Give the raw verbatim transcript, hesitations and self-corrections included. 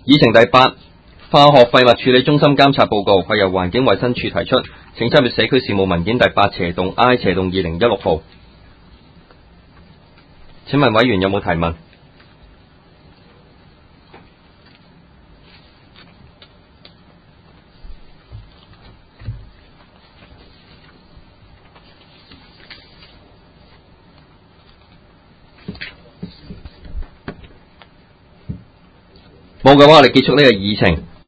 議程第八，化學廢物處理中心監察報告係由環境衛生署提出，請參閱社區事務文件第八斜洞 I 斜洞二零一六號。請問委員有冇提問？冇嘅話，我哋結束呢個議程。